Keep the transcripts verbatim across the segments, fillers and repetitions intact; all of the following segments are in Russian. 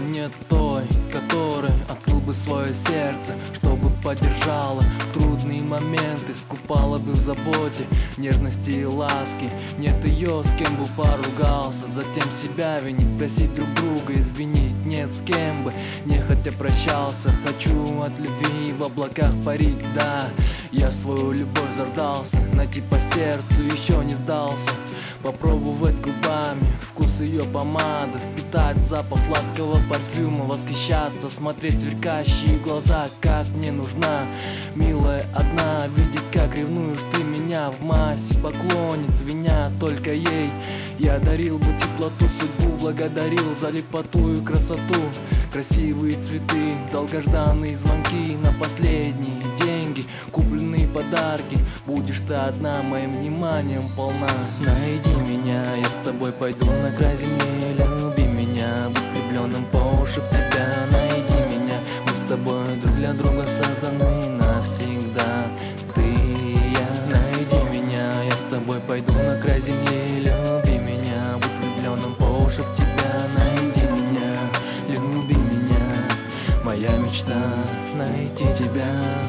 нет той, который открыл бы свое сердце, чтобы поддержала в трудные моменты, скупала бы в заботе, нежности и ласки. Нет ее, с кем бы поругался, затем себя винить, просить друг друга извинить. Нет, с кем бы нехотя прощался. Хочу от любви в облаках парить, да. Я свою любовь заждался, найти по сердцу еще не сдался. Попробовать губами вкус ее помады, впитать запах сладкого парфюма, восхищаться, смотреть сверкающие глаза, как мне нужна милая одна. Видеть, как ревнуешь ты меня в массе поклонниц, виня только ей. Я дарил бы теплоту, судьбу благодарил за лепоту и красоту. Красивые цветы, долгожданные звонки на последние деньги, купленные подарки. Будешь ты одна, моим вниманием полна. Найди меня, я с тобой пойду на край земли. Люби меня, будь влюбленным по уши в тебя. Найди меня, мы с тобой друг для друга созданы навсегда. Ты и я. Найди меня, я с тобой пойду на край земли. Люби меня, будь влюбленным по уши в тебя. Найди меня, люби меня, моя мечта найти тебя.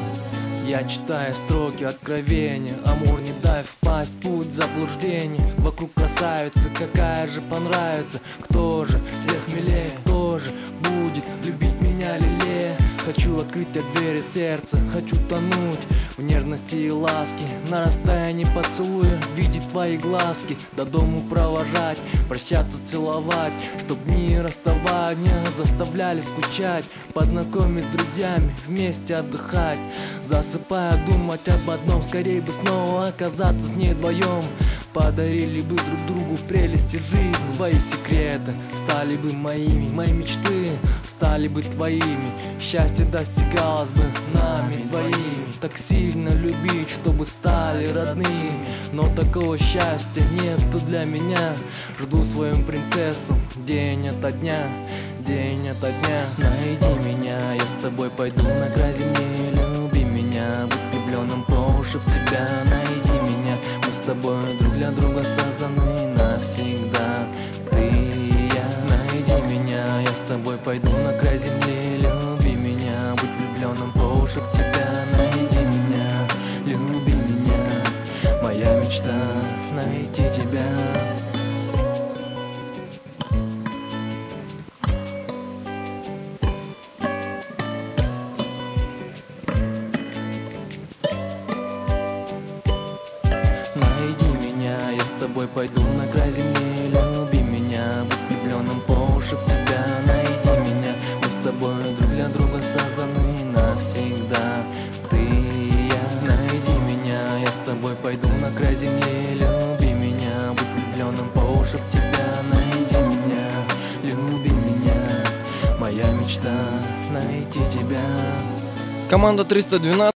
Я читаю строки откровения, амур, не дай впасть в путь заблуждений. Вокруг красавица, какая же понравится. Кто же всех милее, кто же будет любить меня лелея? Хочу открыть тебе двери сердца, хочу тонуть в нежности и ласке, на расстоянии поцелуя видеть твои глазки, до дому провожать, прощаться, целовать, чтоб дни расставания заставляли скучать, познакомить с друзьями, вместе отдыхать, засыпая думать об одном, скорее бы снова оказаться с ней вдвоем. Подарили бы друг другу прелести жизни, твои секреты стали бы моими, мои мечты стали бы твоими, счастье достигалось бы нами двоими. Так сильно любить, чтобы стали родными, но такого счастья нету для меня. Жду свою принцессу день ото дня, день ото дня. Найди меня, я с тобой пойду на край земли. Люби меня, будь влюбленным по уши в тебя. Найди меня, мы с тобой друг для друга созданы навсегда. Ты и я. Найди меня, я с тобой пойду на край земли. Люби меня, будь влюбленным по уши в тебя. Найди меня, люби меня, моя мечта найти тебя. Найди меня, я с тобой пойду на край земли. Люби меня, будь влюбленным по уши в тебя. Найди меня, мы с тобой друг для друга созданы навсегда. Ты и я. Найди меня, я с тобой пойду на край земли. Люби меня, будь влюбленным по уши в тебя. Найди меня, люби меня, моя мечта найти тебя. Команда триста двенадцать.